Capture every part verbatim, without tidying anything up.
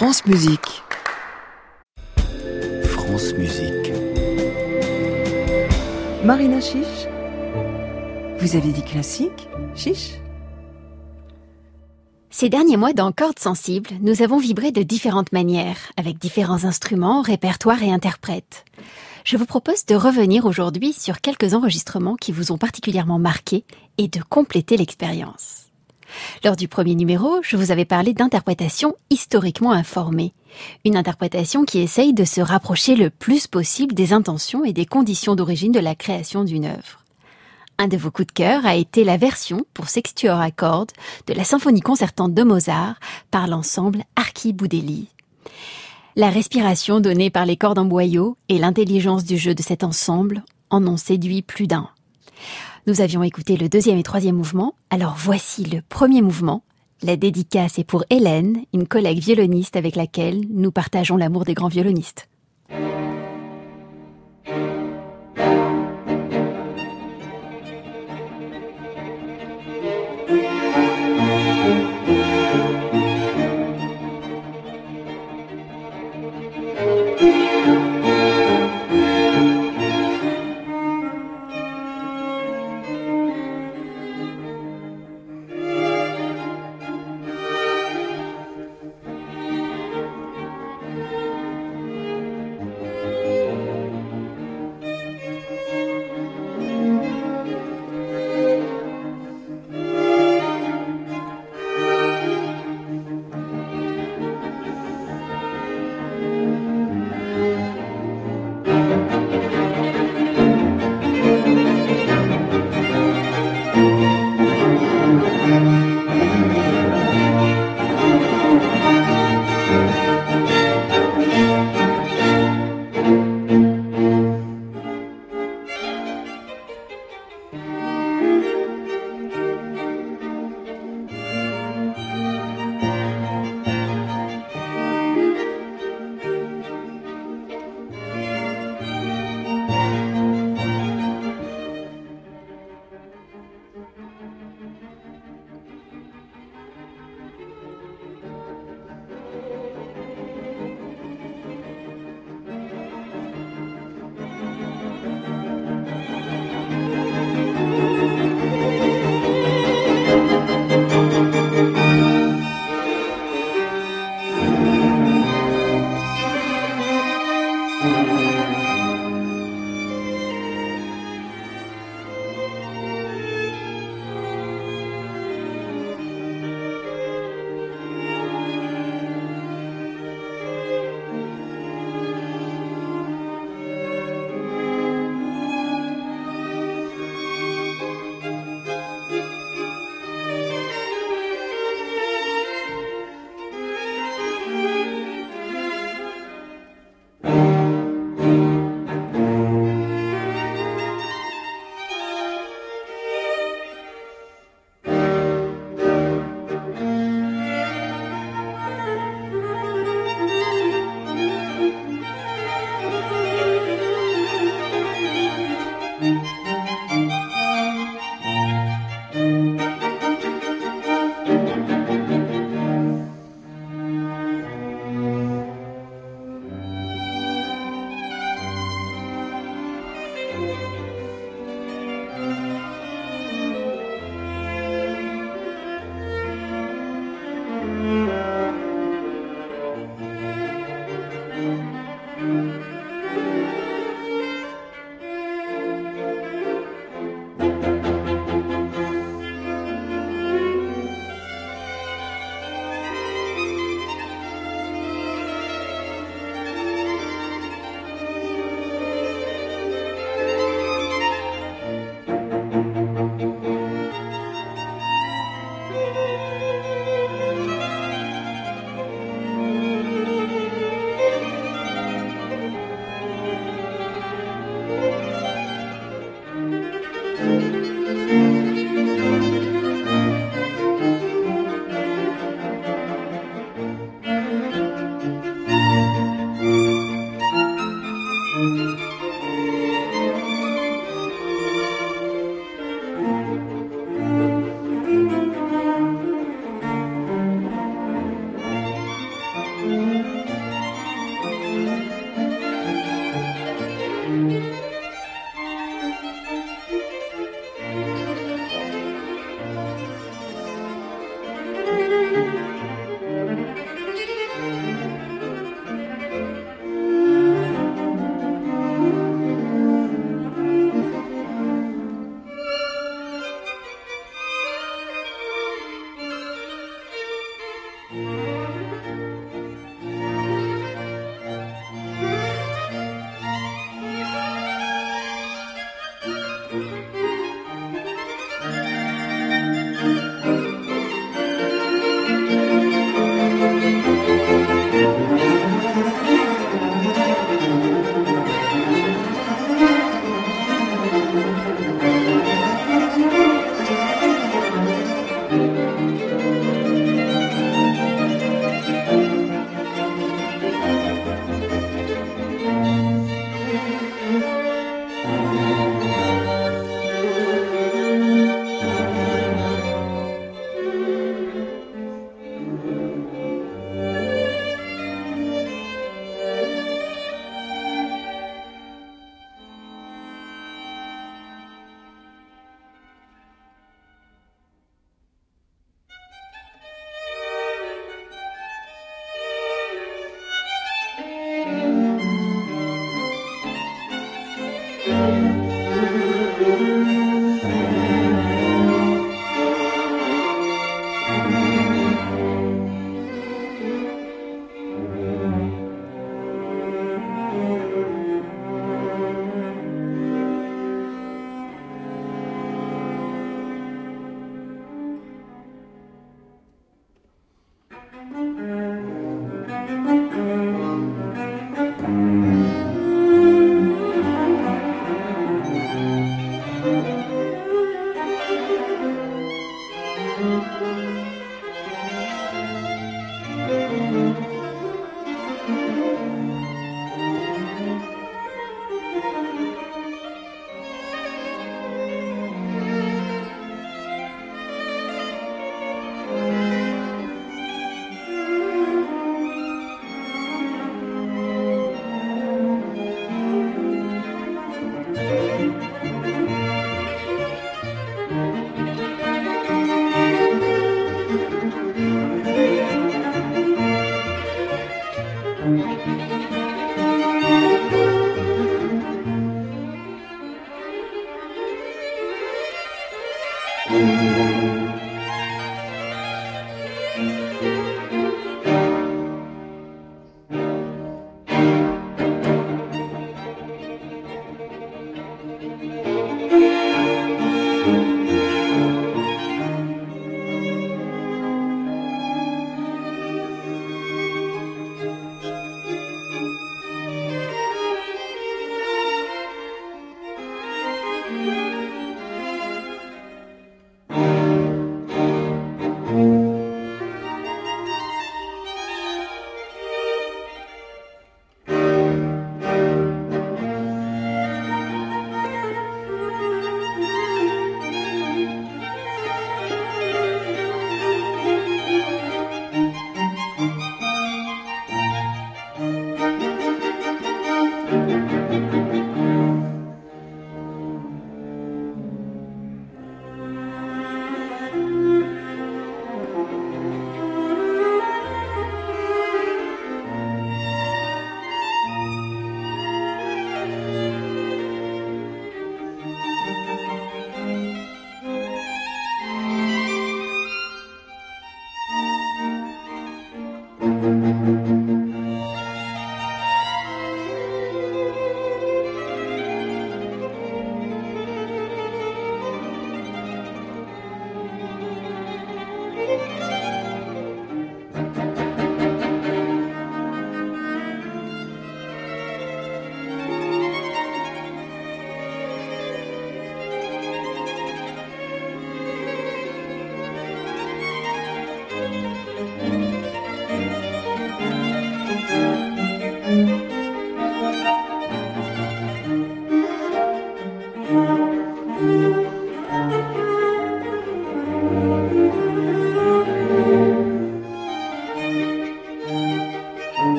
France Musique. France Musique. Marina Chiche. Vous avez dit classique, Chiche? Ces derniers mois dans Cordes sensibles, nous avons vibré de différentes manières, avec différents instruments, répertoires et interprètes. Je vous propose de revenir aujourd'hui sur quelques enregistrements qui vous ont particulièrement marqué et de compléter l'expérience. Lors du premier numéro, je vous avais parlé d'interprétation historiquement informée. Une interprétation qui essaye de se rapprocher le plus possible des intentions et des conditions d'origine de la création d'une œuvre. Un de vos coups de cœur a été la version pour sextuor à cordes de la symphonie concertante de Mozart par l'ensemble Archi-Boudelli. La respiration donnée par les cordes en boyau et l'intelligence du jeu de cet ensemble en ont séduit plus d'un. Nous avions écouté le deuxième et troisième mouvement, alors voici le premier mouvement. La dédicace est pour Hélène, une collègue violoniste avec laquelle nous partageons l'amour des grands violonistes.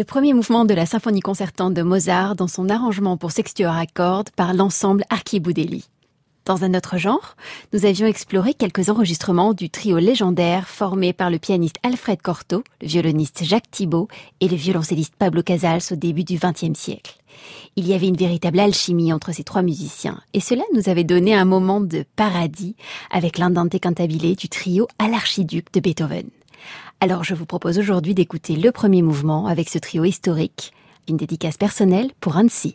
le premier mouvement de la symphonie concertante de Mozart dans son arrangement pour sextuor à cordes par l'ensemble Archiboudelli. Dans un autre genre, nous avions exploré quelques enregistrements du trio légendaire formé par le pianiste Alfred Cortot, le violoniste Jacques Thibaud et le violoncelliste Pablo Casals au début du vingtième siècle. Il y avait une véritable alchimie entre ces trois musiciens et cela nous avait donné un moment de paradis avec l'Andante cantabile du trio à l'archiduc de Beethoven. Alors je vous propose aujourd'hui d'écouter le premier mouvement avec ce trio historique, une dédicace personnelle pour Hansi.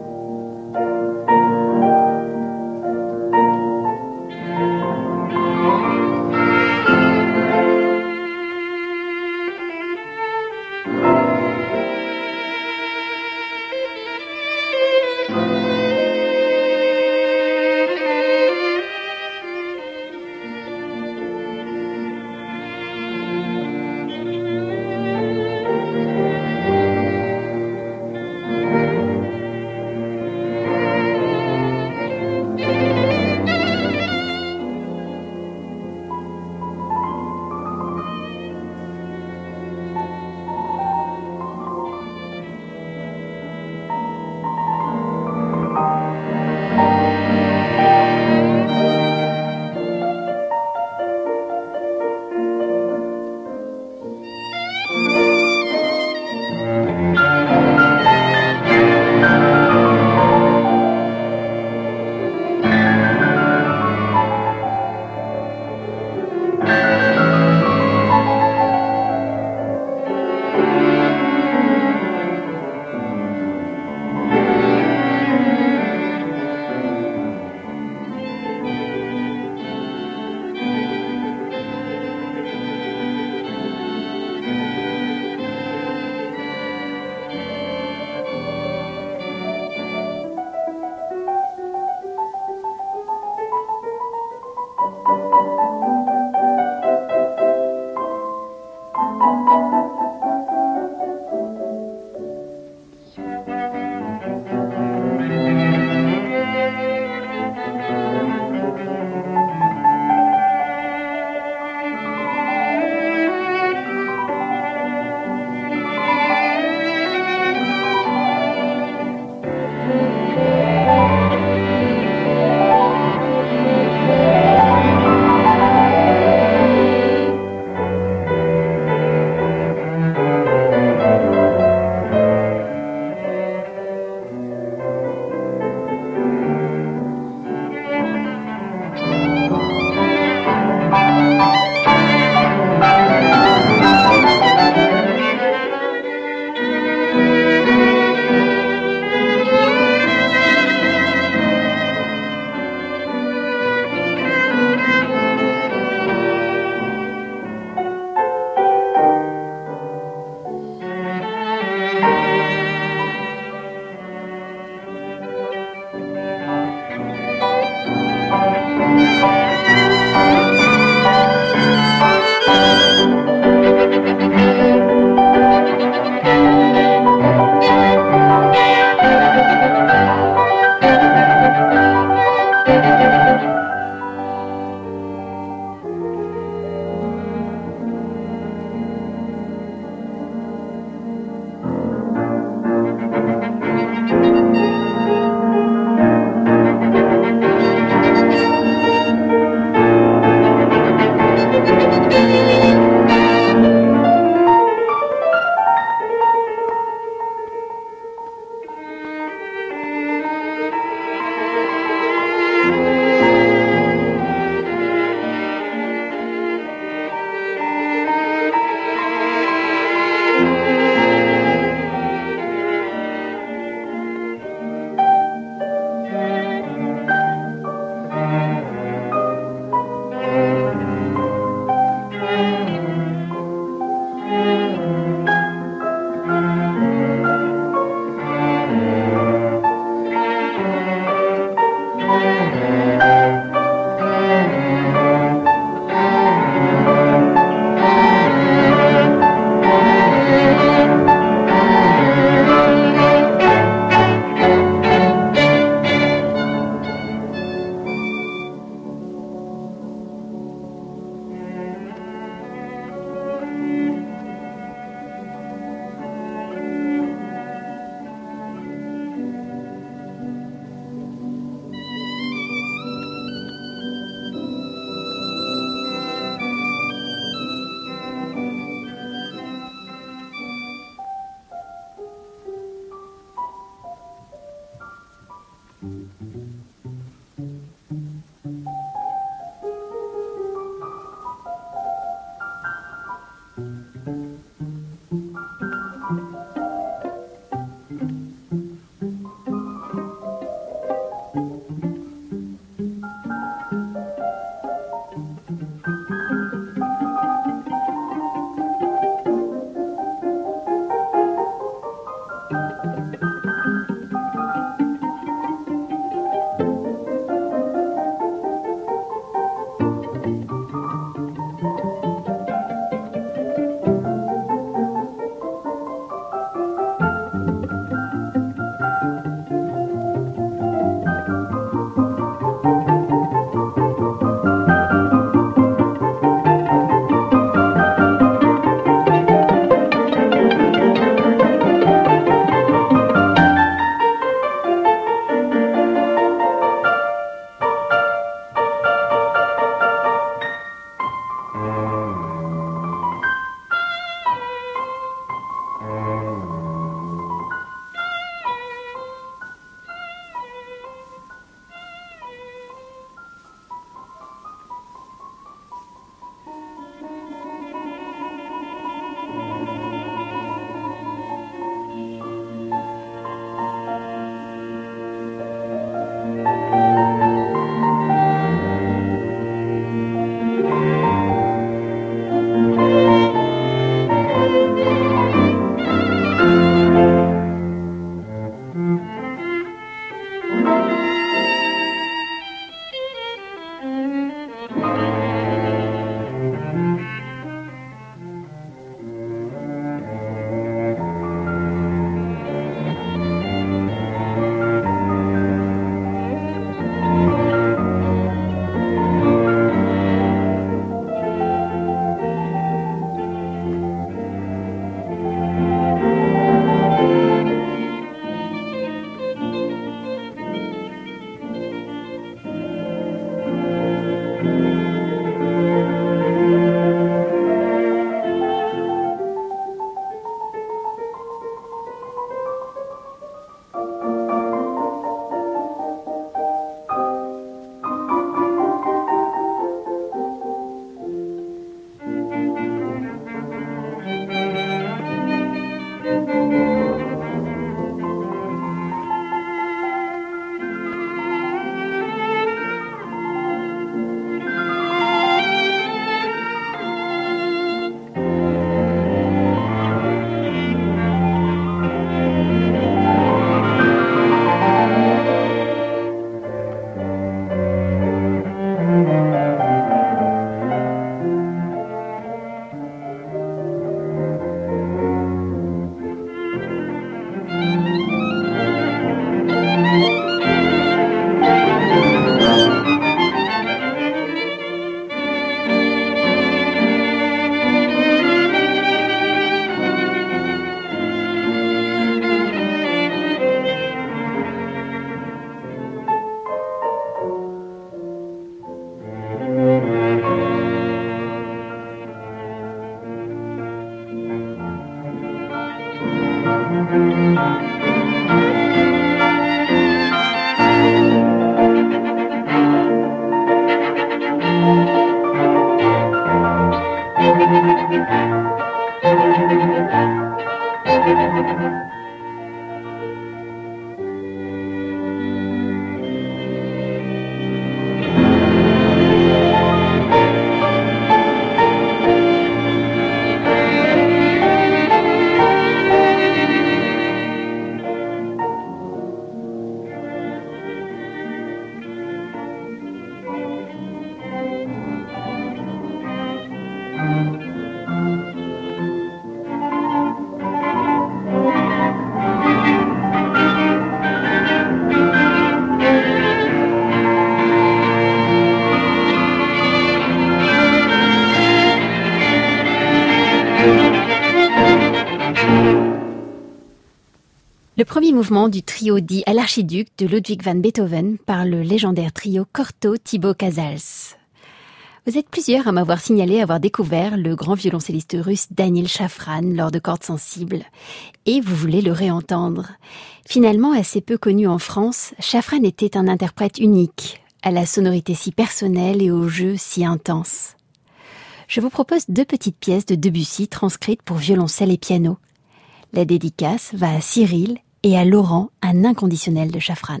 Le premier mouvement du trio dit à l'archiduc de Ludwig van Beethoven par le légendaire trio Cortot-Thibaut-Casals. Vous êtes plusieurs à m'avoir signalé avoir découvert le grand violoncelliste russe Daniil Shafran lors de Cordes sensibles, et vous voulez le réentendre. Finalement, assez peu connu en France, Shafran était un interprète unique, à la sonorité si personnelle et au jeu si intense. Je vous propose deux petites pièces de Debussy transcrites pour violoncelle et piano. La dédicace va à Cyril et à Laurent, un inconditionnel de Shafran.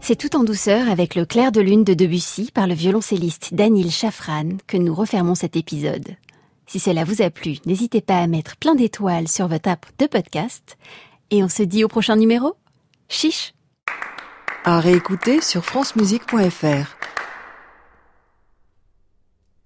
C'est tout en douceur avec le clair de lune de Debussy par le violoncelliste Daniil Shafran que nous refermons cet épisode. Si cela vous a plu, n'hésitez pas à mettre plein d'étoiles sur votre app de podcast. Et on se dit au prochain numéro. Chiche! À réécouter sur francemusique point f r.